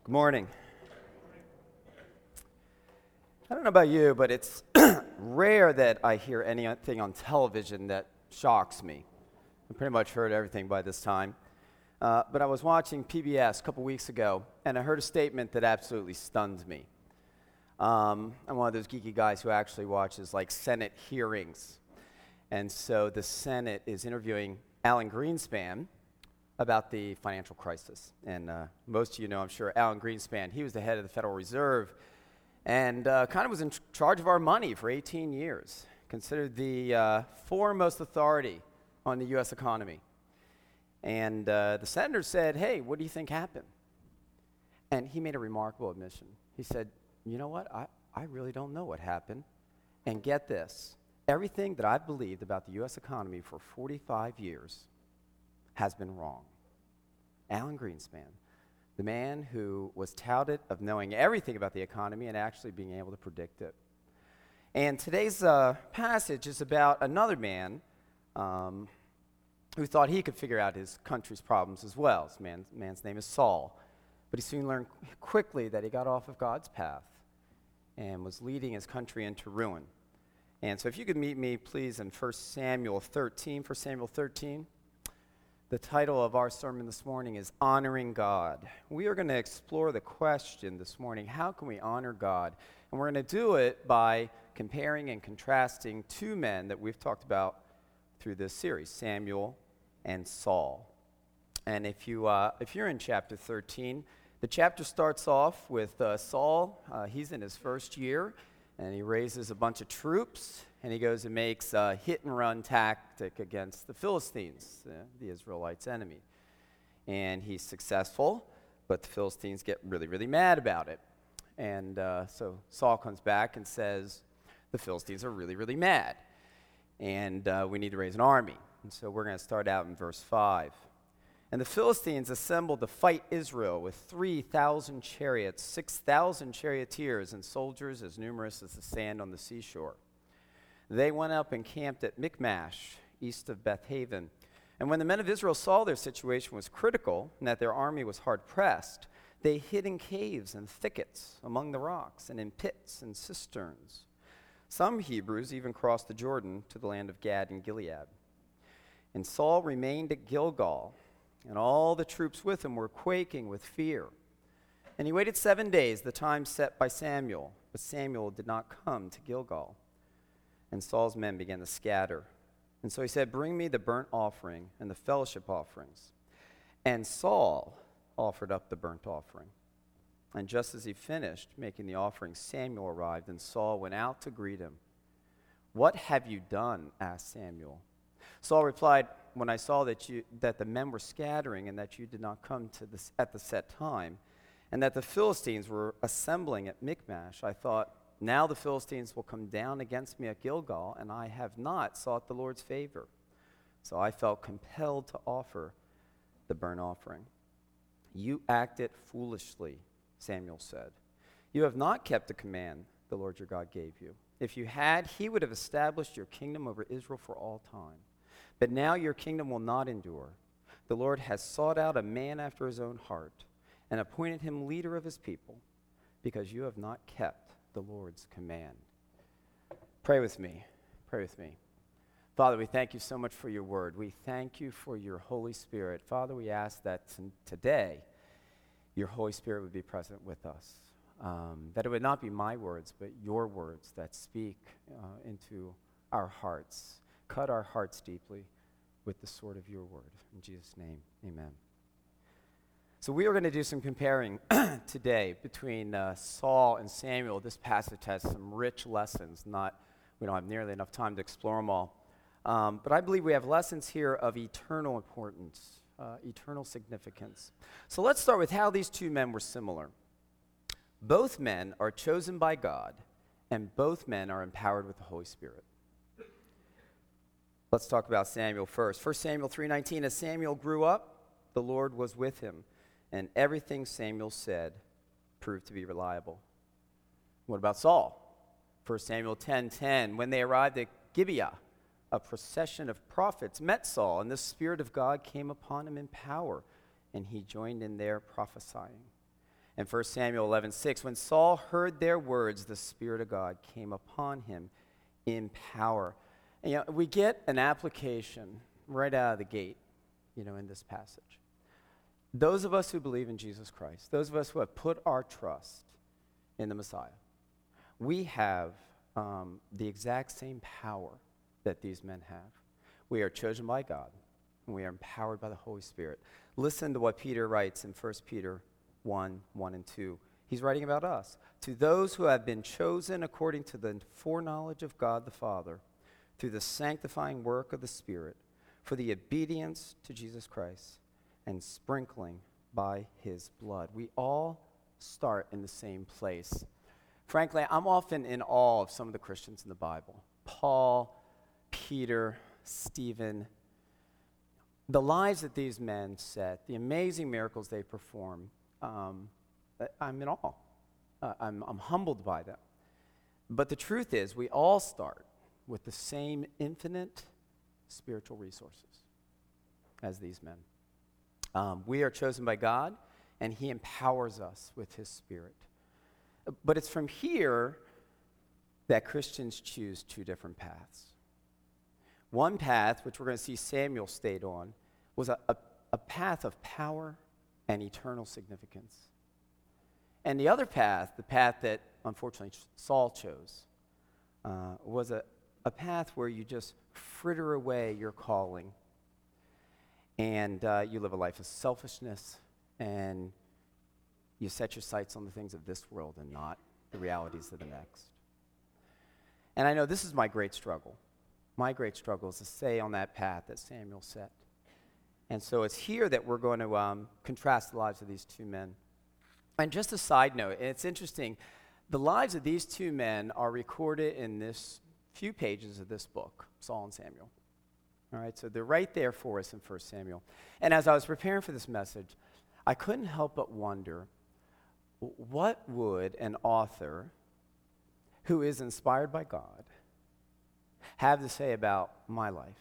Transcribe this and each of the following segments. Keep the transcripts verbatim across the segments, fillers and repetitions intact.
Good morning. I don't know about you, but it's rare that I hear anything on television that shocks me. I've pretty much heard everything by this time. Uh, but I was watching P B S a couple weeks ago, and I heard a statement that absolutely stunned me. Um, I'm one of those geeky guys who actually watches like Senate hearings. And so the Senate is interviewing Alan Greenspan about the financial crisis. And uh, most of you know, I'm sure, Alan Greenspan. He was the head of the Federal Reserve and uh, kind of was in ch- charge of our money for eighteen years, considered the uh, foremost authority on the U S economy. And uh, the senator said, hey, what do you think happened? And he made a remarkable admission. He said, you know what, I, I really don't know what happened. And get this, everything that I've believed about the U S economy for forty-five years has been wrong. Alan Greenspan, the man who was touted of knowing everything about the economy and actually being able to predict it. And today's uh, passage is about another man um, who thought he could figure out his country's problems as well. This man, man's name is Saul. But he soon learned quickly that he got off of God's path and was leading his country into ruin. And so if you could meet me, please, in First Samuel thirteen. First Samuel thirteen. The title of our sermon this morning is Honoring God. We are going to explore the question this morning, how can we honor God? And we're going to do it by comparing and contrasting two men that we've talked about through this series, Samuel and Saul. And if, you, uh, if you're in chapter thirteen, the chapter starts off with uh, Saul. Uh, he's in his first year, and he raises a bunch of troops, and he goes and makes a hit-and-run tactic against the Philistines, uh, the Israelites' enemy. And he's successful, but the Philistines get really, really mad about it. And uh, so Saul comes back and says, the Philistines are really, really mad, and uh, we need to raise an army. And so we're going to start out in verse five. And the Philistines assembled to fight Israel with three thousand chariots, six thousand charioteers, and soldiers as numerous as the sand on the seashore. They went up and camped at Michmash, east of Bethaven. And when the men of Israel saw their situation was critical and that their army was hard-pressed, they hid in caves and thickets among the rocks and in pits and cisterns. Some Hebrews even crossed the Jordan to the land of Gad and Gilead. And Saul remained at Gilgal, and all the troops with him were quaking with fear. And he waited seven days, the time set by Samuel, but Samuel did not come to Gilgal. And Saul's men began to scatter. And so he said, bring me the burnt offering and the fellowship offerings. And Saul offered up the burnt offering. And just as he finished making the offering, Samuel arrived, and Saul went out to greet him. What have you done? Asked Samuel. Saul replied, when I saw that you that the men were scattering and that you did not come to this at the set time, and that the Philistines were assembling at Michmash, I thought, now the Philistines will come down against me at Gilgal, and I have not sought the Lord's favor. So I felt compelled to offer the burnt offering. You acted foolishly, Samuel said. You have not kept the command the Lord your God gave you. If you had, he would have established your kingdom over Israel for all time. But now your kingdom will not endure. The Lord has sought out a man after his own heart and appointed him leader of his people, because you have not kept the Lord's command. Pray with me. Pray with me. Father, we thank you so much for your word. We thank you for your Holy Spirit. Father, we ask that t- today your Holy Spirit would be present with us, um, that it would not be my words, but your words that speak uh, into our hearts. Cut our hearts deeply with the sword of your word. In Jesus' name, amen. So we are going to do some comparing today between uh, Saul and Samuel. This passage has some rich lessons. Not, we don't have nearly enough time to explore them all. Um, but I believe we have lessons here of eternal importance, uh, eternal significance. So let's start with how these two men were similar. Both men are chosen by God, and both men are empowered with the Holy Spirit. Let's talk about Samuel first. First Samuel three nineteen, as Samuel grew up, the Lord was with him, and everything Samuel said proved to be reliable. What about Saul? First Samuel ten ten, when they arrived at Gibeah, a procession of prophets met Saul, and the Spirit of God came upon him in power, and he joined in their prophesying. In First Samuel eleven six, when Saul heard their words, the Spirit of God came upon him in power. And, you know, we get an application right out of the gate, you know, in this passage. Those of us who believe in Jesus Christ, those of us who have put our trust in the Messiah, we have um, the exact same power that these men have. We are chosen by God, and we are empowered by the Holy Spirit. Listen to what Peter writes in First Peter one, one and two. He's writing about us. To those who have been chosen according to the foreknowledge of God the Father, through the sanctifying work of the Spirit, for the obedience to Jesus Christ, and sprinkling by his blood. We all start in the same place. Frankly, I'm often in awe of some of the Christians in the Bible. Paul, Peter, Stephen. The lives that these men set, the amazing miracles they perform, um, I'm in awe. Uh, I'm, I'm humbled by them. But the truth is, we all start with the same infinite spiritual resources as these men. Um, we are chosen by God, and he empowers us with his Spirit. But it's from here that Christians choose two different paths. One path, which we're going to see Samuel stayed on, was a, a, a path of power and eternal significance. And the other path, the path that unfortunately Saul chose, uh, was a, a path where you just fritter away your calling and uh, you live a life of selfishness and you set your sights on the things of this world and not the realities of the next. And I know this is my great struggle. My great struggle is to stay on that path that Samuel set. And so it's here that we're going to um, contrast the lives of these two men. And just a side note, and it's interesting, the lives of these two men are recorded in this few pages of this book, Saul and Samuel. All right, so they're right there for us in First Samuel. And as I was preparing for this message, I couldn't help but wonder, what would an author who is inspired by God have to say about my life?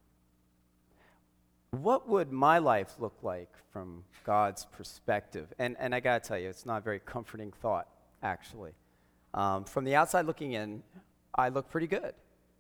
What would my life look like from God's perspective? And, and I got to tell you, it's not a very comforting thought, actually. Um, from the outside looking in, I look pretty good.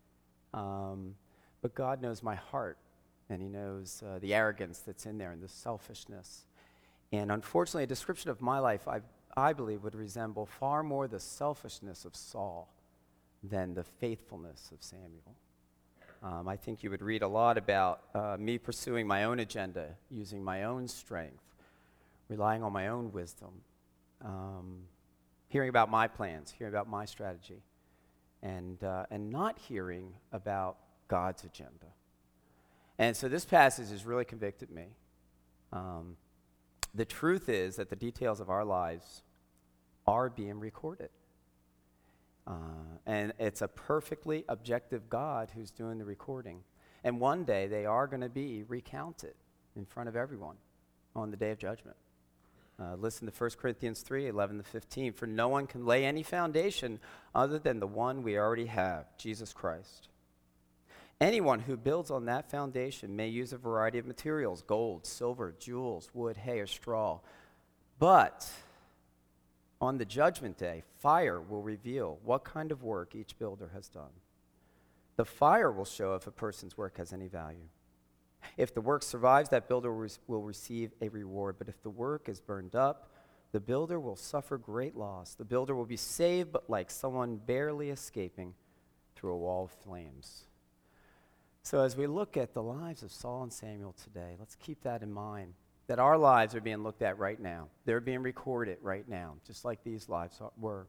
Um, but God knows my heart, and he knows uh, the arrogance that's in there and the selfishness. And unfortunately, a description of my life, I, I believe, would resemble far more the selfishness of Saul than the faithfulness of Samuel. Um, I think you would read a lot about uh, me pursuing my own agenda, using my own strength, relying on my own wisdom, um, hearing about my plans, hearing about my strategy, and, uh, and not hearing about God's agenda. And so this passage has really convicted me. Um, the truth is that the details of our lives are being recorded. Uh, and it's a perfectly objective God who's doing the recording. And one day they are going to be recounted in front of everyone on the day of judgment. Uh, listen to First Corinthians three, eleven to fifteen. For no one can lay any foundation other than the one we already have, Jesus Christ. Anyone who builds on that foundation may use a variety of materials, gold, silver, jewels, wood, hay, or straw. But on the judgment day, fire will reveal what kind of work each builder has done. The fire will show if a person's work has any value. If the work survives, that builder will receive a reward. But if the work is burned up, the builder will suffer great loss. The builder will be saved, but like someone barely escaping through a wall of flames. So as we look at the lives of Saul and Samuel today, let's keep that in mind. That our lives are being looked at right now. They're being recorded right now, just like these lives are, were.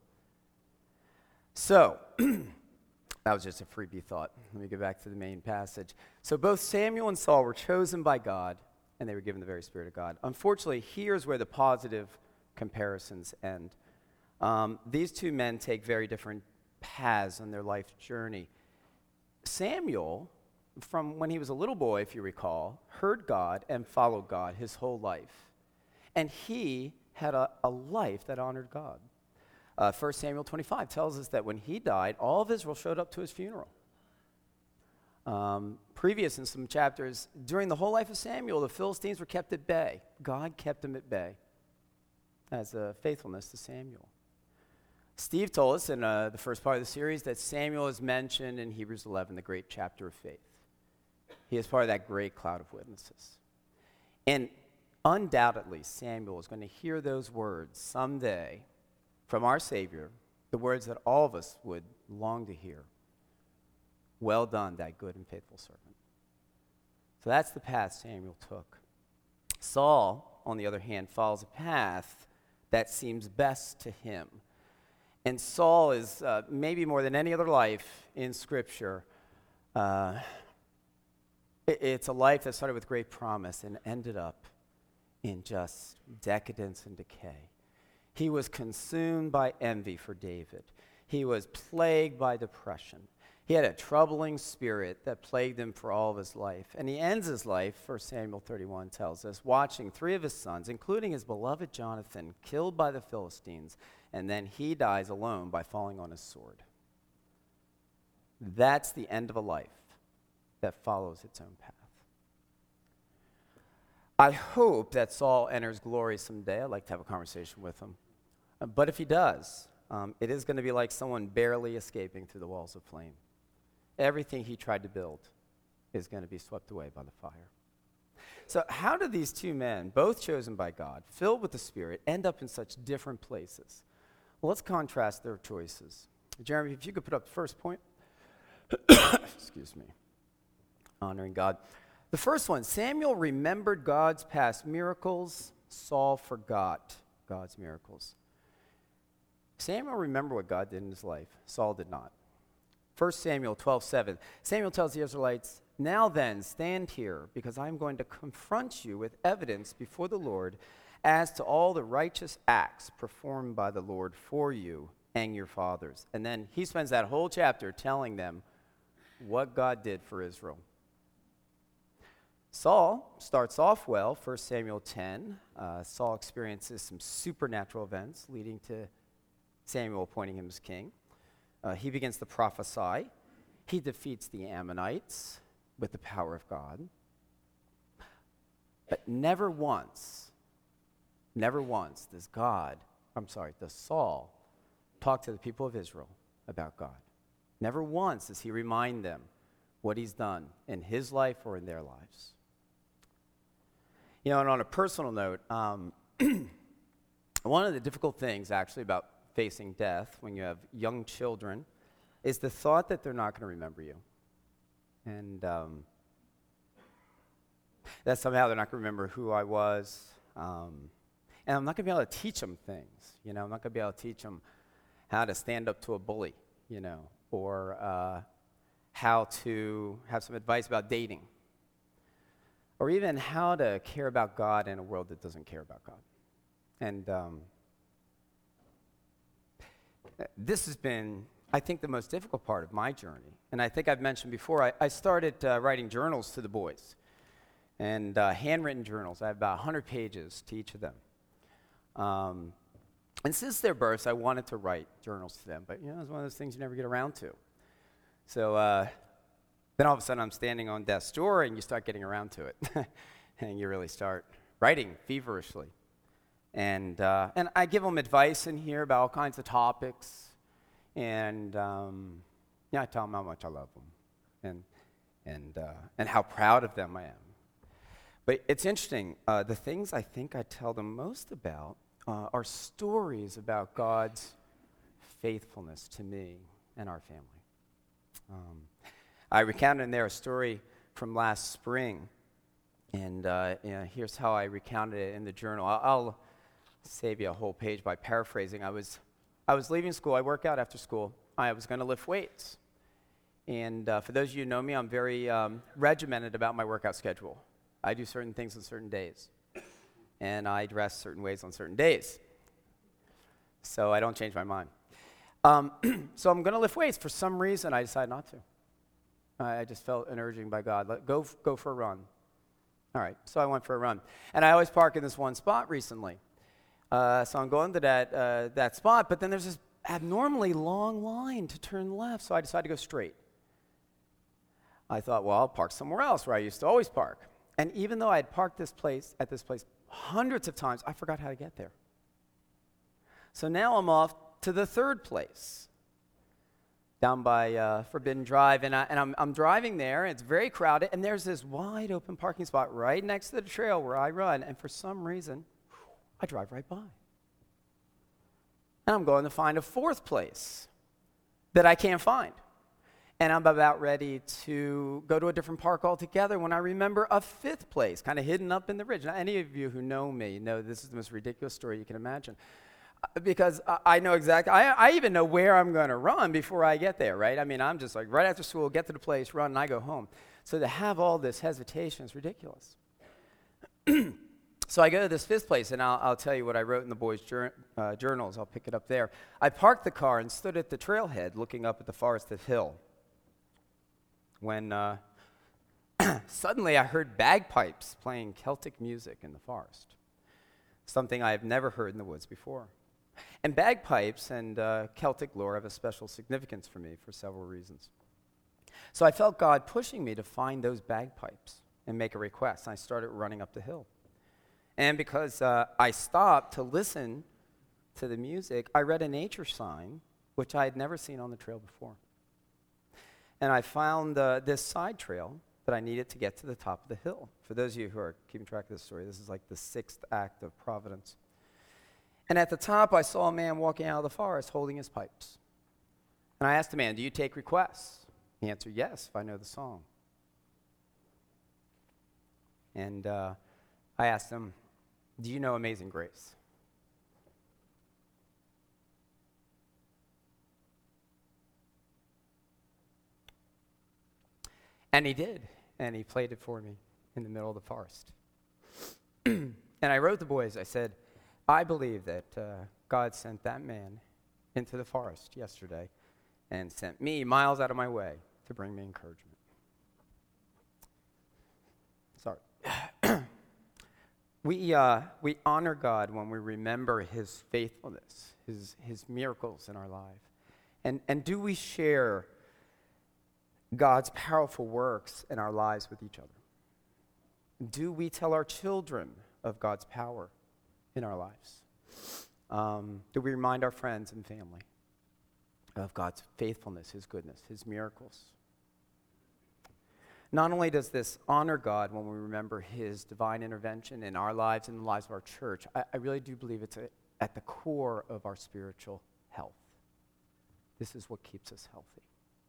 So, that was just a freebie thought. Let me get back to the main passage. So both Samuel and Saul were chosen by God, and they were given the very Spirit of God. Unfortunately, here's where the positive comparisons end. Um, these two men take very different paths on their life journey. Samuel, from when he was a little boy, if you recall, heard God and followed God his whole life. And he had a, a life that honored God. Uh, First Samuel twenty-five tells us that when he died, all of Israel showed up to his funeral. Um, previous in some chapters, during the whole life of Samuel, the Philistines were kept at bay. God kept them at bay. as a faithfulness to Samuel. Steve told us in uh, the first part of the series that Samuel is mentioned in Hebrews eleven, the great chapter of faith. He is part of that great cloud of witnesses. And undoubtedly, Samuel is going to hear those words someday from our Savior, the words that all of us would long to hear. Well done, thy good and faithful servant. So that's the path Samuel took. Saul, on the other hand, follows a path that seems best to him. And Saul is, uh, maybe more than any other life in Scripture, uh, it, it's a life that started with great promise and ended up in just decadence and decay. He was consumed by envy for David. He was plagued by depression. He had a troubling spirit that plagued him for all of his life. And he ends his life, First Samuel thirty-one tells us, watching three of his sons, including his beloved Jonathan, killed by the Philistines, and then he dies alone by falling on his sword. That's the end of a life that follows its own path. I hope that Saul enters glory someday. I'd like to have a conversation with him. Uh, but if he does, um, it is going to be like someone barely escaping through the walls of flame. Everything he tried to build is going to be swept away by the fire. So how did these two men, both chosen by God, filled with the Spirit, end up in such different places? Well, let's contrast their choices. Jeremy, if you could put up the first point. Excuse me. Honoring God. The first one, Samuel remembered God's past miracles. Saul forgot God's miracles. Samuel remembered what God did in his life. Saul did not. First Samuel twelve seven. Samuel tells the Israelites, "Now then, stand here, because I am going to confront you with evidence before the Lord as to all the righteous acts performed by the Lord for you and your fathers." And then he spends that whole chapter telling them what God did for Israel. Saul starts off well, First Samuel ten. Uh, Saul experiences some supernatural events leading to Samuel appointing him as king. Uh, he begins to prophesy. He defeats the Ammonites with the power of God. But never once, never once does God, I'm sorry, does Saul talk to the people of Israel about God. Never once does he remind them what he's done in his life or in their lives. You know, and on a personal note, um, one of the difficult things actually about facing death when you have young children is the thought that they're not going to remember you. And um, that somehow they're not going to remember who I was. Um, and I'm not going to be able to teach them things. You know, I'm not going to be able to teach them how to stand up to a bully, you know, or uh, how to have some advice about dating. Or even how to care about God in a world that doesn't care about God. And um, this has been, I think, the most difficult part of my journey. And I think I've mentioned before, I, I started uh, writing journals to the boys. And uh, handwritten journals. I have about one hundred pages to each of them. Um, and since their births, I wanted to write journals to them. But, you know, it's one of those things you never get around to. So, uh, then all of a sudden I'm standing on death's door and you start getting around to it. And you really start writing feverishly. And uh, and I give them advice in here about all kinds of topics. And um, yeah, I tell them how much I love them. And, and, uh, and how proud of them I am. But it's interesting, uh, the things I think I tell them most about uh, are stories about God's faithfulness to me and our family. Um, I recounted in there a story from last spring, and uh, you know, here's how I recounted it in the journal. I'll, I'll save you a whole page by paraphrasing. I was, I was leaving school. I work out after school. I was going to lift weights. And uh, for those of you who know me, I'm very um, regimented about my workout schedule. I do certain things on certain days, and I dress certain ways on certain days. So I don't change my mind. Um, so I'm going to lift weights. For some reason, I decided not to. I just felt an urging by God, Let, go, go for a run. All right, so I went for a run. And I always park in this one spot recently. Uh, so I'm going to that, uh, that spot, but then there's this abnormally long line to turn left, so I decided to go straight. I thought, well, I'll park somewhere else where I used to always park. And even though I had parked this place at this place hundreds of times, I forgot how to get there. So now I'm off to the third place, down by uh, Forbidden Drive, and, I, and I'm, I'm driving there, and it's very crowded, and there's this wide open parking spot right next to the trail where I run, and for some reason, I drive right by. And I'm going to find a fourth place that I can't find. And I'm about ready to go to a different park altogether when I remember a fifth place, kind of hidden up in the ridge. Now, any of you who know me know this is the most ridiculous story you can imagine. Uh, because I, I know exactly, I, I even know where I'm going to run before I get there, right? I mean, I'm just like, right after school, get to the place, run, and I go home. So to have all this hesitation is ridiculous. So I go to this fifth place, and I'll, I'll tell you what I wrote in the boys' jour- uh, journals. I'll pick it up there. I parked the car and stood at the trailhead looking up at the forested hill. When uh, suddenly I heard bagpipes playing Celtic music in the forest, something I have never heard in the woods before. And bagpipes and uh, Celtic lore have a special significance for me for several reasons. So I felt God pushing me to find those bagpipes and make a request. And I started running up the hill. And because uh, I stopped to listen to the music, I read a nature sign, which I had never seen on the trail before. And I found uh, this side trail that I needed to get to the top of the hill. For those of you who are keeping track of this story, this is like the sixth act of Providence. And at the top, I saw a man walking out of the forest holding his pipes. And I asked the man, "Do you take requests?" He answered, "Yes, if I know the song." And uh, I asked him, "Do you know Amazing Grace?" And he did, and he played it for me in the middle of the forest. And I wrote the boys, I said, I believe that uh, God sent that man into the forest yesterday and sent me miles out of my way to bring me encouragement. Sorry. we, uh, we honor God when we remember his faithfulness, his, his miracles in our life. And, and do we share God's powerful works in our lives with each other? Do we tell our children of God's power in our lives? Um, do we remind our friends and family of God's faithfulness, his goodness, his miracles? Not only does this honor God when we remember his divine intervention in our lives and the lives of our church, I, I really do believe it's a, at the core of our spiritual health. This is what keeps us healthy.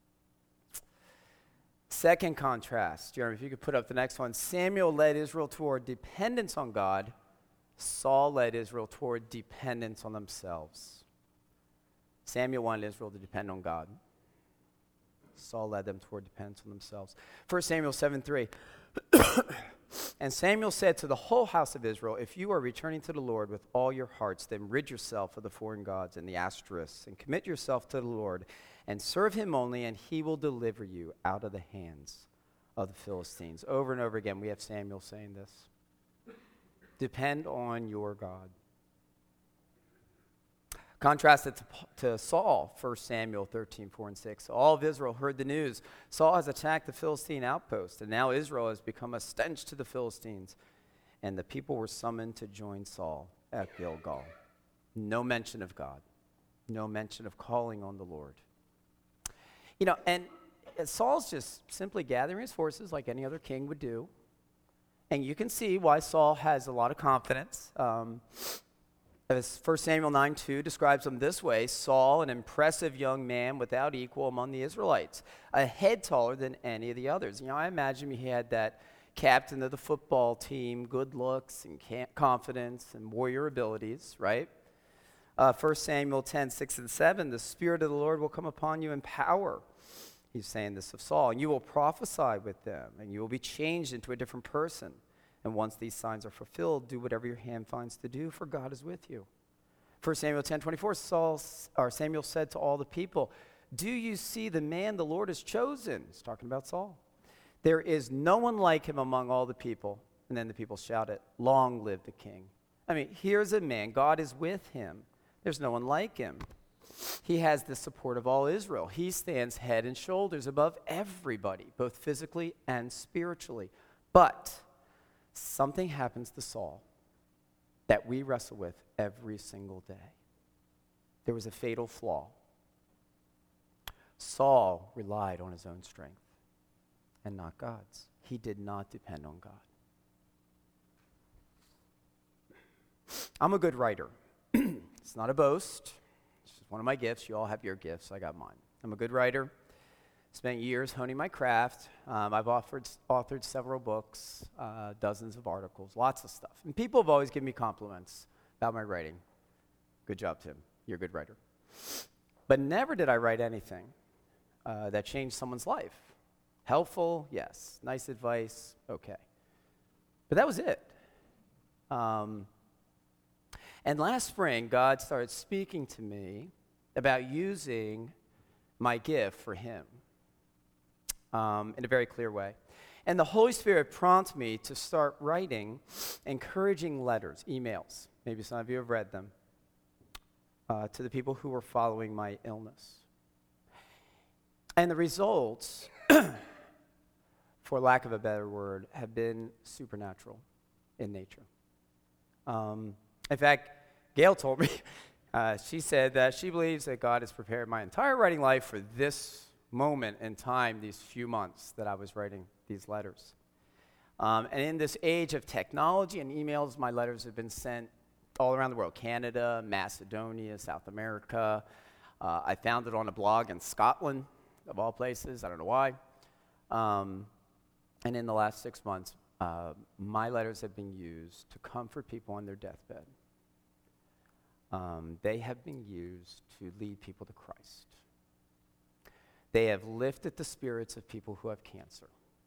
Second contrast, Jeremy, if you could put up the next one. Samuel led Israel toward dependence on God. Saul led Israel toward dependence on themselves. Samuel wanted Israel to depend on God. Saul led them toward dependence on themselves. First Samuel seven three. And Samuel said to the whole house of Israel, if you are returning to the Lord with all your hearts, then rid yourself of the foreign gods and the Ashtoreths, and commit yourself to the Lord, and serve him only, and he will deliver you out of the hands of the Philistines. Over and over again, we have Samuel saying this. Depend on your God. Contrast it to, to Saul, First Samuel thirteen, four and six. All of Israel heard the news. Saul has attacked the Philistine outpost, and now Israel has become a stench to the Philistines. And the people were summoned to join Saul at Gilgal. No mention of God. No mention of calling on the Lord. You know, and Saul's just simply gathering his forces like any other king would do. And you can see why Saul has a lot of confidence. Um, as First Samuel nine two describes him this way, Saul, an impressive young man without equal among the Israelites, a head taller than any of the others. You know, I imagine he had that captain of the football team, good looks and confidence and warrior abilities, right? Uh, First Samuel ten, six and seven, the Spirit of the Lord will come upon you in power. He's saying this of Saul. And you will prophesy with them, and you will be changed into a different person. And once these signs are fulfilled, do whatever your hand finds to do, for God is with you. First Samuel ten, twenty-four, Saul, or Samuel said to all the people, do you see the man the Lord has chosen? He's talking about Saul. There is no one like him among all the people. And then the people shouted, long live the king. I mean, here's a man. God is with him. There's no one like him. He has the support of all Israel. He stands head and shoulders above everybody, both physically and spiritually. But something happens to Saul that we wrestle with every single day. there was a fatal flaw. Saul relied on his own strength and not God's. He did not depend on God. I'm a good writer. It's not a boast. It's just one of my gifts. You all have your gifts. I got mine. I'm a good writer. Spent years honing my craft. Um, I've offered, authored several books, uh, dozens of articles, lots of stuff. And people have always given me compliments about my writing. Good job, Tim. You're a good writer. But never did I write anything uh, that changed someone's life. Helpful, yes. Nice advice, okay. But that was it. Um, and last spring, God started speaking to me about using my gift for Him um, in a very clear way. And the Holy Spirit prompted me to start writing encouraging letters, emails. Maybe some of you have read them. Uh, to the people who were following my illness. And the results, for lack of a better word, have been supernatural in nature. Um, in fact, Gail told me, uh, she said that she believes that God has prepared my entire writing life for this moment in time, these few months that I was writing these letters. Um, and in this age of technology and emails, my letters have been sent all around the world, Canada, Macedonia, South America. Uh, I found it on a blog in Scotland, of all places. I don't know why. Um, and in the last six months, uh, my letters have been used to comfort people on their deathbed. Um, they have been used to lead people to Christ. They have lifted the spirits of people who have cancer.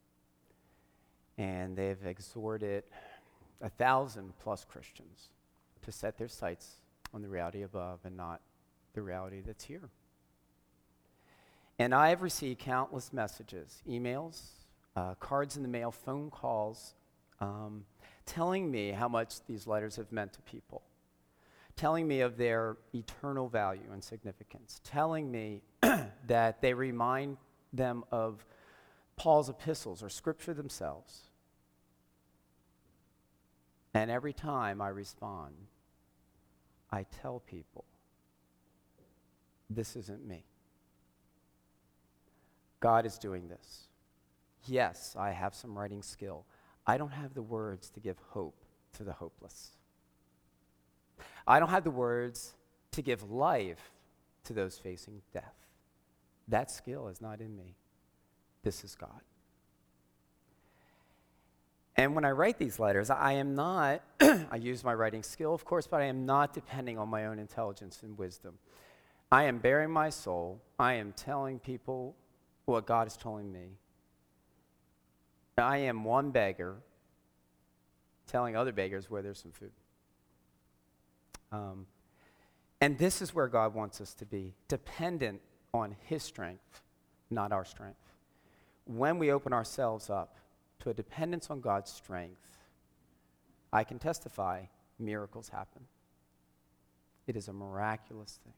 And they have exhorted a thousand plus Christians to set their sights on the reality above and not the reality that's here. And I have received countless messages, emails, uh, cards in the mail, phone calls, um, telling me how much these letters have meant to people, telling me of their eternal value and significance, telling me that they remind them of Paul's epistles or Scripture themselves. And every time I respond, I tell people, this isn't me. God is doing this. Yes, I have some writing skill. I don't have the words to give hope to the hopeless. I don't have the words to give life to those facing death. That skill is not in me. This is God. And when I write these letters, I am not, I use my writing skill, of course, but I am not depending on my own intelligence and wisdom. I am bearing my soul. I am telling people what God is telling me. I am one beggar telling other beggars where there's some food. Um, and this is where God wants us to be, dependent on His strength, not our strength. When we open ourselves up to a dependence on God's strength, I can testify miracles happen. It is a miraculous thing.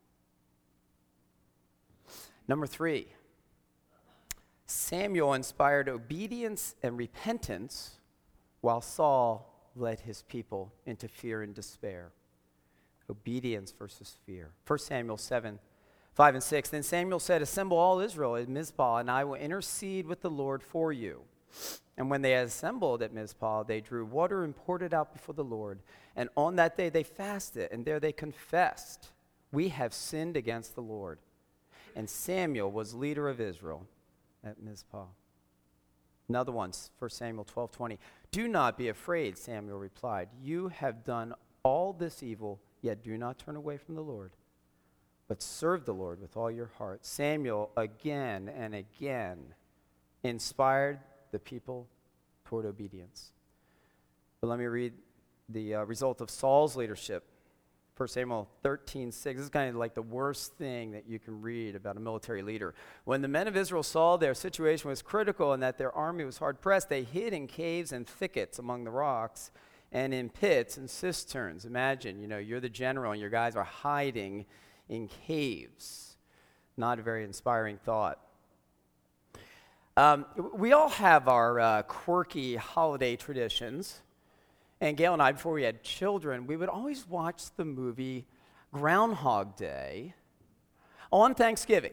Number three, Samuel inspired obedience and repentance while Saul led his people into fear and despair. Obedience versus fear. First Samuel seven, five and six. Then Samuel said, assemble all Israel at Mizpah, and I will intercede with the Lord for you. And when they had assembled at Mizpah, they drew water and poured it out before the Lord. And on that day they fasted, and there they confessed, we have sinned against the Lord. And Samuel was leader of Israel at Mizpah. Another one, First Samuel twelve twenty. Do not be afraid, Samuel replied. You have done all this evil, yet do not turn away from the Lord, but serve the Lord with all your heart. Samuel again and again inspired the people toward obedience. But let me read the uh, result of Saul's leadership. First Samuel thirteen six. This is kind of like the worst thing that you can read about a military leader. When the men of Israel saw their situation was critical and that their army was hard pressed, they hid in caves and thickets among the rocks and in pits and cisterns. Imagine, you know, you're the general and your guys are hiding in caves. Not a very inspiring thought. Um, we all have our uh, quirky holiday traditions. And Gail and I, before we had children, we would always watch the movie Groundhog Day on Thanksgiving.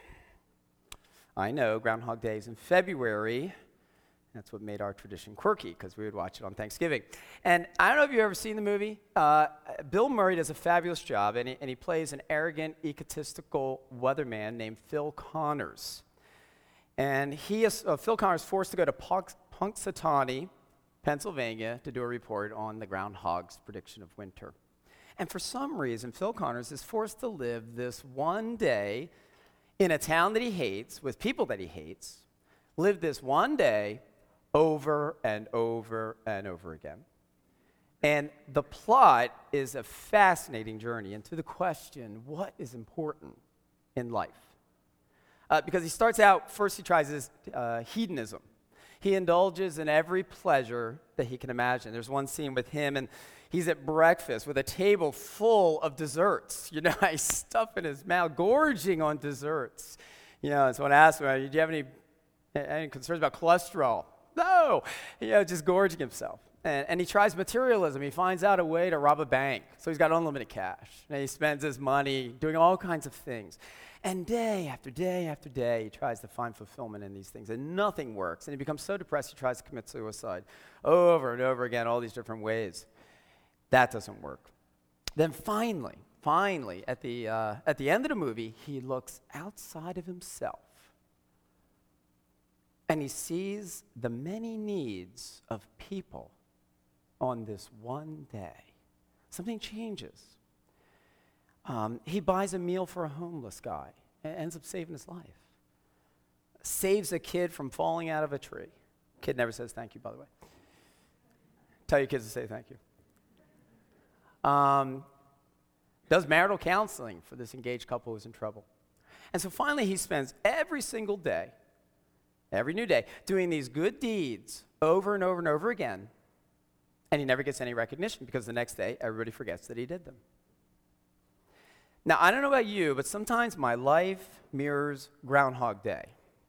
I know Groundhog Day is in February. That's what made our tradition quirky, because we would watch it on Thanksgiving. And I don't know if you've ever seen the movie. Uh, Bill Murray does a fabulous job, and he, and he plays an arrogant, egotistical weatherman named Phil Connors. And he is, uh, Phil Connors is forced to go to Punk- Punxsutawney, Pennsylvania, to do a report on the groundhog's prediction of winter. And for some reason, Phil Connors is forced to live this one day in a town that he hates, with people that he hates, live this one day over and over and over again. And the plot is a fascinating journey into the question, what is important in life? Uh, because he starts out, first he tries his uh, hedonism. He indulges in every pleasure that he can imagine. There's one scene with him, and he's at breakfast with a table full of desserts. You know, he's stuffing his mouth, gorging on desserts. You know, and someone asks him, do you have any, any concerns about cholesterol? No, you know, just gorging himself. And, and he tries materialism. He finds out a way to rob a bank. So he's got unlimited cash. And he spends his money doing all kinds of things. And day after day after day, he tries to find fulfillment in these things. And nothing works. And he becomes so depressed, he tries to commit suicide over and over again, all these different ways. That doesn't work. Then finally, finally, at the, uh, at the end of the movie, he looks outside of himself. And he sees the many needs of people on this one day. Something changes. Um, he buys a meal for a homeless guy and ends up saving his life. Saves a kid from falling out of a tree. Kid never says thank you, by the way. Tell your kids to say thank you. Um, does marital counseling for this engaged couple who's in trouble. And so finally he spends every single day every new day, doing these good deeds over and over and over again, and he never gets any recognition because the next day, everybody forgets that he did them. Now, I don't know about you, but sometimes my life mirrors Groundhog Day.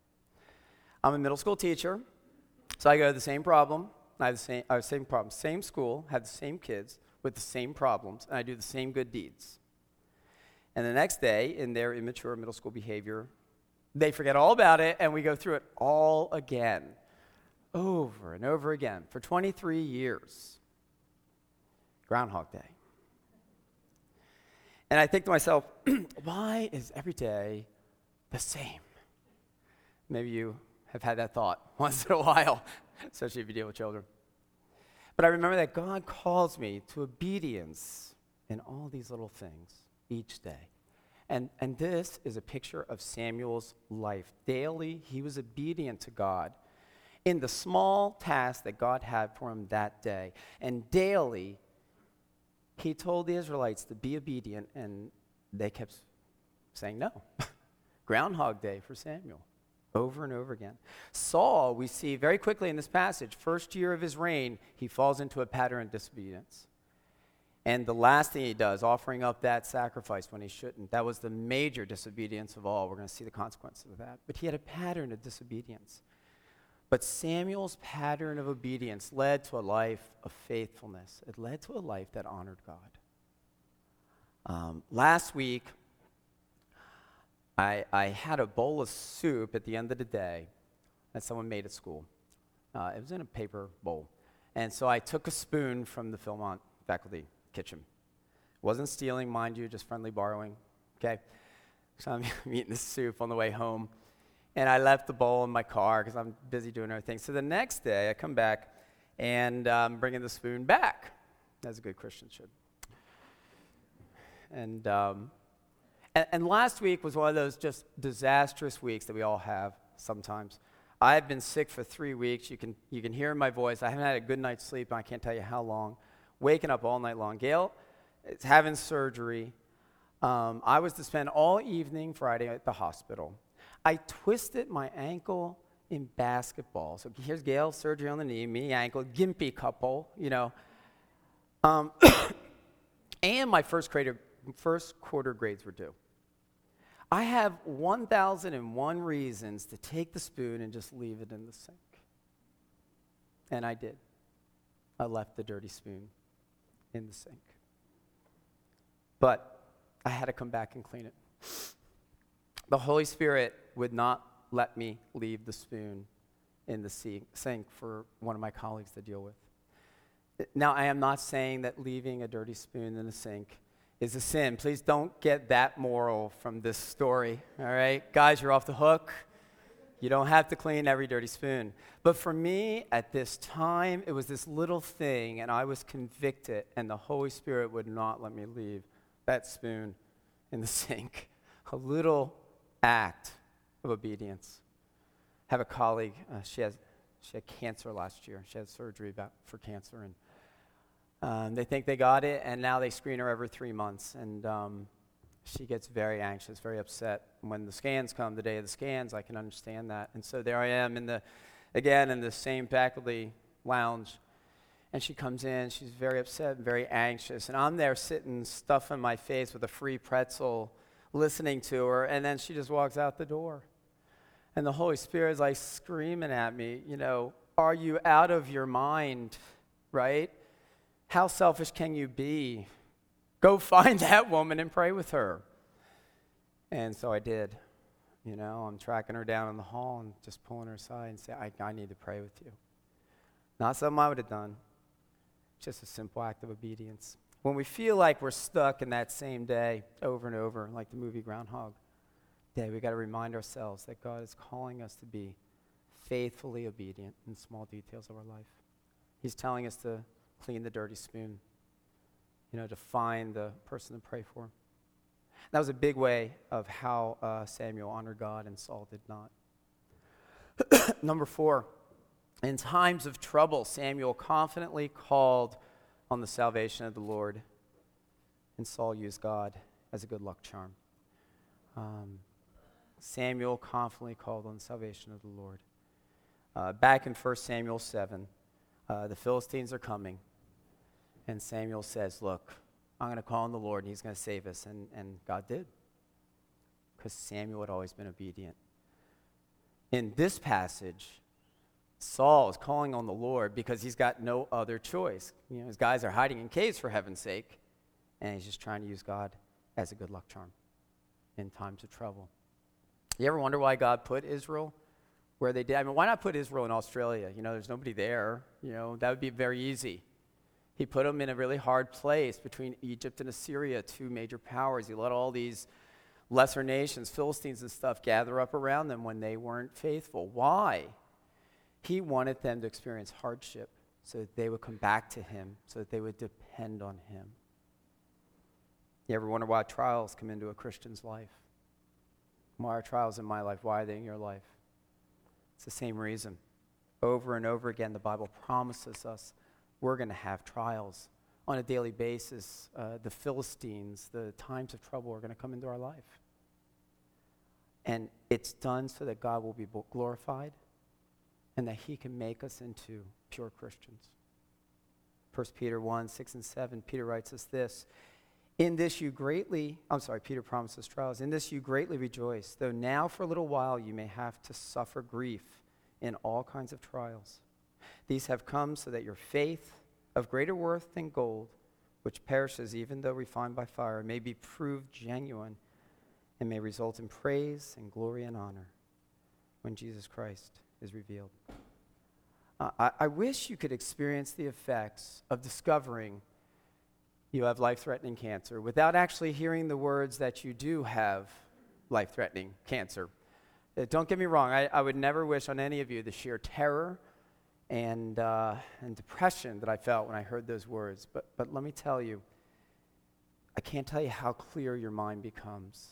I'm a middle school teacher, so I go to the same problem. I have the same, I have the same problem, same school, have the same kids with the same problems, and I do the same good deeds. And the next day, in their immature middle school behavior, they forget all about it, and we go through it all again, over and over again, for twenty-three years. Groundhog Day. And I think to myself, why is every day the same? Maybe you have had that thought once in a while, especially if you deal with children. But I remember that God calls me to obedience in all these little things each day. And, and this is a picture of Samuel's life. Daily, he was obedient to God in the small task that God had for him that day. And daily, he told the Israelites to be obedient, and they kept saying no. Groundhog Day for Samuel, over and over again. Saul, we see very quickly in this passage, first year of his reign, he falls into a pattern of disobedience. And the last thing he does, offering up that sacrifice when he shouldn't, that was the major disobedience of all. We're going to see the consequences of that. But he had a pattern of disobedience. But Samuel's pattern of obedience led to a life of faithfulness. It led to a life that honored God. Um, last week, I, I had a bowl of soup at the end of the day that someone made at school. Uh, it was in a paper bowl. And so I took a spoon from the Philmont faculty kitchen. Wasn't stealing, mind you, just friendly borrowing, okay? So I'm eating this soup on the way home, and I left the bowl in my car because I'm busy doing other things. So the next day, I come back, and I'm um, bringing the spoon back, as a good Christian should. And, um, and, and last week was one of those just disastrous weeks that we all have sometimes. I've been sick for three weeks. You can, you can hear in my voice. I haven't had a good night's sleep, and I can't tell you how long. Waking up all night long. Gail is having surgery. Um, I was to spend all evening Friday at the hospital. I twisted my ankle in basketball. So here's Gail, surgery on the knee, me, ankle, gimpy couple, you know. Um, and my first, grader, first quarter grades were due. I have one thousand one reasons to take the spoon and just leave it in the sink. And I did. I left the dirty spoon in the sink. But I had to come back and clean it. The Holy Spirit would not let me leave the spoon in the sink for one of my colleagues to deal with. Now, I am not saying that leaving a dirty spoon in the sink is a sin. Please don't get that moral from this story, all right? Guys, you're off the hook. You don't have to clean every dirty spoon. But for me, at this time, it was this little thing, and I was convicted, and the Holy Spirit would not let me leave that spoon in the sink. A little act of obedience. I have a colleague, uh, she has she had cancer last year. She had surgery about, for cancer, and um, they think they got it, and now they screen her every three months, and um, she gets very anxious, very upset. When the scans come, the day of the scans, I can understand that. And so there I am, in the, again, in the same faculty lounge, and she comes in, she's very upset and very anxious, and I'm there sitting, stuffing my face with a free pretzel, listening to her, and then she just walks out the door. And the Holy Spirit is like screaming at me, you know, are you out of your mind, right? How selfish can you be? Go find that woman and pray with her. And so I did. You know, I'm tracking her down in the hall and just pulling her aside and say, I, I need to pray with you. Not something I would have done. Just a simple act of obedience. When we feel like we're stuck in that same day over and over, like the movie Groundhog Day, we got to remind ourselves that God is calling us to be faithfully obedient in small details of our life. He's telling us to clean the dirty spoon, you know, to find the person to pray for. That was a big way of how uh, Samuel honored God and Saul did not. Number four, in times of trouble, Samuel confidently called on the salvation of the Lord, and Saul used God as a good luck charm. Um, Samuel confidently called on the salvation of the Lord. Uh, back in First Samuel seven, uh, the Philistines are coming, and Samuel says, look, I'm going to call on the Lord, and he's going to save us. And, and God did, because Samuel had always been obedient. In this passage, Saul is calling on the Lord because he's got no other choice. You know, his guys are hiding in caves, for heaven's sake, and he's just trying to use God as a good luck charm in times of trouble. You ever wonder why God put Israel where they did? I mean, why not put Israel in Australia? You know, there's nobody there. You know, that would be very easy. He put them in a really hard place between Egypt and Assyria, two major powers. He let all these lesser nations, Philistines and stuff, gather up around them when they weren't faithful. Why? He wanted them to experience hardship so that they would come back to him, so that they would depend on him. You ever wonder why trials come into a Christian's life? Why are trials in my life? Why are they in your life? It's the same reason. Over and over again, the Bible promises us we're going to have trials on a daily basis. Uh, the Philistines, the times of trouble are going to come into our life. And it's done so that God will be glorified and that he can make us into pure Christians. First Peter one, six and seven, Peter writes us this, in this you greatly, I'm sorry, Peter promises trials, in this you greatly rejoice, though now for a little while you may have to suffer grief in all kinds of trials. These have come so that your faith, of greater worth than gold, which perishes even though refined by fire, may be proved genuine and may result in praise and glory and honor when Jesus Christ is revealed. Uh, I, I wish you could experience the effects of discovering you have life-threatening cancer without actually hearing the words that you do have life-threatening cancer. Uh, don't get me wrong, I, I would never wish on any of you the sheer terror and uh, and depression that I felt when I heard those words. But but let me tell you, I can't tell you how clear your mind becomes.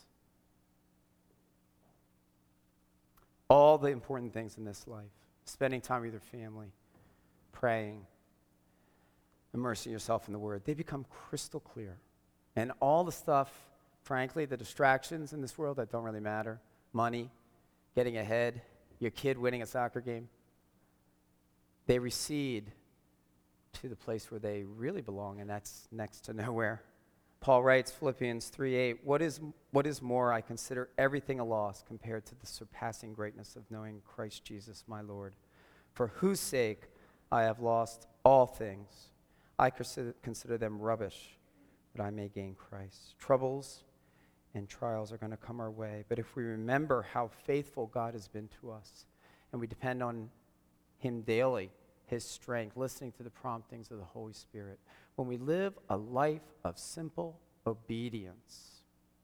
All the important things in this life, spending time with your family, praying, immersing yourself in the Word, they become crystal clear. And all the stuff, frankly, the distractions in this world that don't really matter, money, getting ahead, your kid winning a soccer game, they recede to the place where they really belong, and that's next to nowhere. Paul writes, Philippians three eight, what is, what is more, I consider everything a loss compared to the surpassing greatness of knowing Christ Jesus my Lord, for whose sake I have lost all things. I consider, consider them rubbish, that I may gain Christ. Troubles and trials are going to come our way. But if we remember how faithful God has been to us, and we depend on him daily, his strength, listening to the promptings of the Holy Spirit, when we live a life of simple obedience,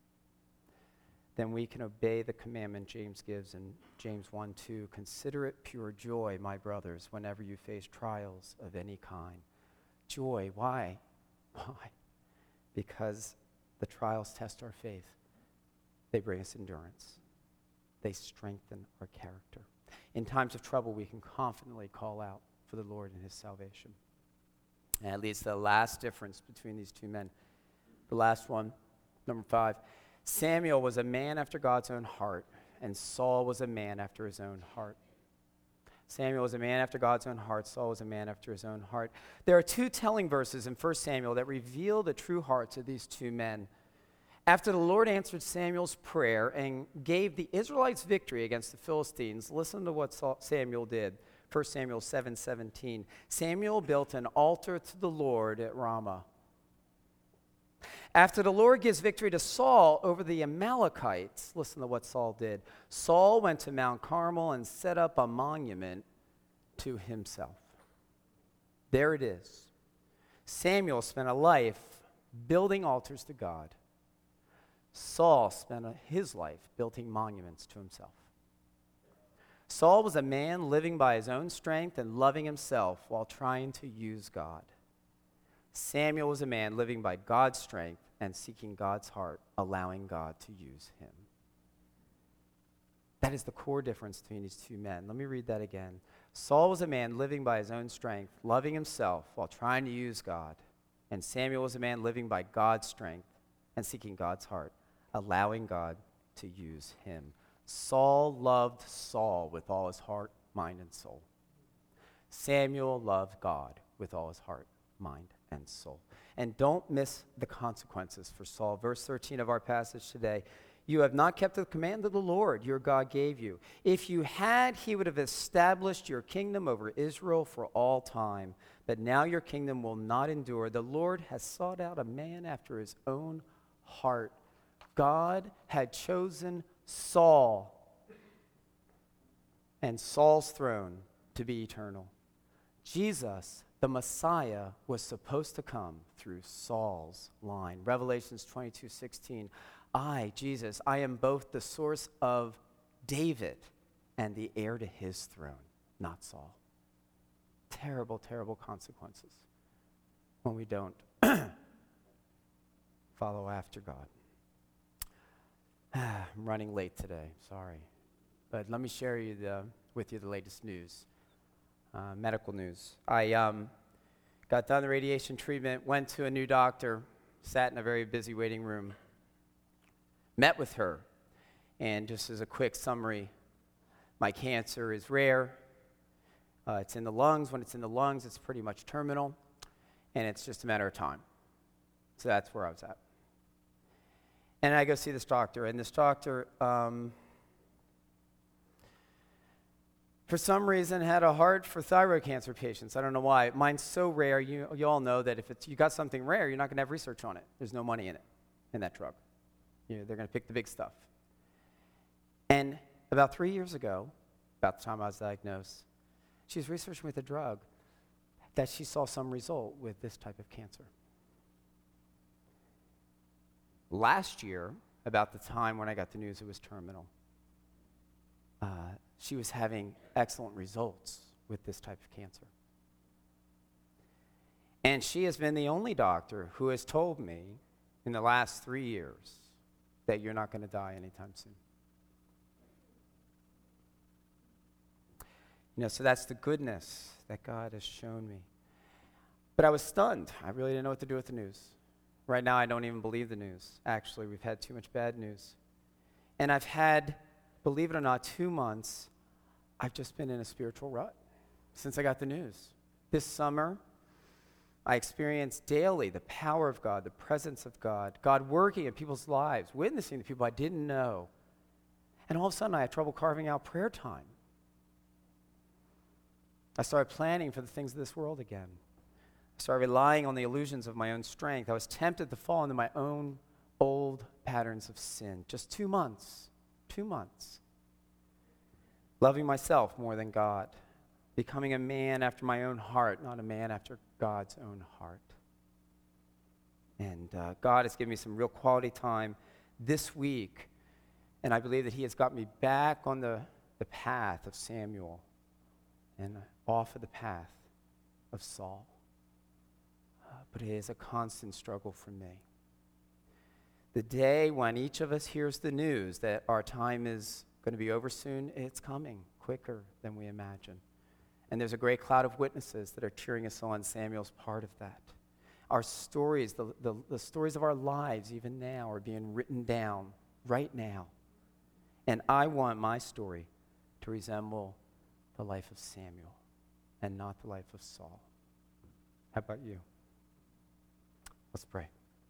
then we can obey the commandment James gives in James one two. Consider it pure joy, my brothers, whenever you face trials of any kind. Joy, why? Why? Because the trials test our faith. They bring us endurance. They strengthen our character. In times of trouble, we can confidently call out for the Lord and his salvation. And that leads to the last difference between these two men. The last one, number five. Samuel was a man after God's own heart, and Saul was a man after his own heart. Samuel was a man after God's own heart. Saul was a man after his own heart. There are two telling verses in First Samuel that reveal the true hearts of these two men. After the Lord answered Samuel's prayer and gave the Israelites victory against the Philistines, listen to what Samuel did. First Samuel seven seventeen. Samuel built an altar to the Lord at Ramah. After the Lord gives victory to Saul over the Amalekites, listen to what Saul did. Saul went to Mount Carmel and set up a monument to himself. There it is. Samuel spent a life building altars to God. Saul spent a, his life building monuments to himself. Saul was a man living by his own strength and loving himself while trying to use God. Samuel was a man living by God's strength and seeking God's heart, allowing God to use him. That is the core difference between these two men. Let me read that again. Saul was a man living by his own strength, loving himself while trying to use God. And Samuel was a man living by God's strength and seeking God's heart, allowing God to use him. Saul loved Saul with all his heart, mind, and soul. Samuel loved God with all his heart, mind, and soul. And don't miss the consequences for Saul. Verse thirteen of our passage today. You have not kept the command of the Lord your God gave you. If you had, he would have established your kingdom over Israel for all time. But now your kingdom will not endure. The Lord has sought out a man after his own heart. God had chosen Saul and Saul's throne to be eternal. Jesus, the Messiah, was supposed to come through Saul's line. Revelations twenty-two sixteen. I, Jesus, I am both the source of David and the heir to his throne, not Saul. Terrible, terrible consequences when we don't follow after God. I'm running late today, sorry. But let me share you the, with you the latest news, uh, medical news. I um, got done the radiation treatment, went to a new doctor, sat in a very busy waiting room, met with her, and just as a quick summary, my cancer is rare. Uh, it's in the lungs. When it's in the lungs, it's pretty much terminal, and it's just a matter of time. So that's where I was at. And I go see this doctor, and this doctor, um, for some reason, had a heart for thyroid cancer patients. I don't know why. Mine's so rare. You, you all know that if it's, you got something rare, you're not going to have research on it. There's no money in it, in that drug. You know, they're going to pick the big stuff. And about three years ago, about the time I was diagnosed, she was researching with a drug that she saw some result with this type of cancer. Last year, about the time when I got the news it was terminal, uh, she was having excellent results with this type of cancer. And she has been the only doctor who has told me in the last three years that you're not going to die anytime soon. You know, so that's the goodness that God has shown me. But I was stunned. I really didn't know what to do with the news. Right now, I don't even believe the news. Actually, we've had too much bad news. And I've had, believe it or not, two months, I've just been in a spiritual rut since I got the news. This summer, I experienced daily the power of God, the presence of God, God working in people's lives, witnessing to people I didn't know. And all of a sudden, I had trouble carving out prayer time. I started planning for the things of this world again. I started relying on the illusions of my own strength. I was tempted to fall into my own old patterns of sin. Just two months, two months. Loving myself more than God. Becoming a man after my own heart, not a man after God's own heart. And uh, God has given me some real quality time this week, and I believe that he has got me back on the, the path of Samuel and off of the path of Saul. Uh, but it is a constant struggle for me. The day when each of us hears the news that our time is going to be over soon, it's coming quicker than we imagine. And there's a great cloud of witnesses that are cheering us on. Samuel's part of that. Our stories, the, the, the stories of our lives even now are being written down right now. And I want my story to resemble the life of Samuel and not the life of Saul. How about you? Let's pray.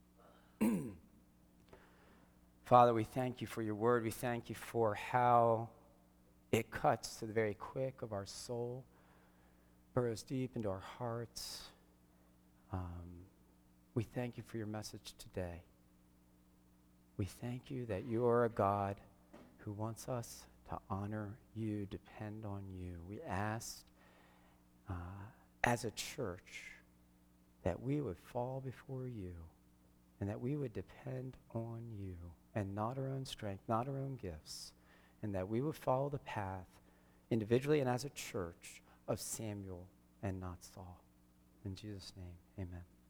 Father, we thank you for your word. We thank you for how it cuts to the very quick of our soul, burrows deep into our hearts. Um, we thank you for your message today. We thank you that you are a God who wants us to honor you, depend on you. We ask uh, as a church that we would fall before you and that we would depend on you and not our own strength, not our own gifts, and that we would follow the path individually and as a church of Samuel and not Saul. In Jesus' name, amen.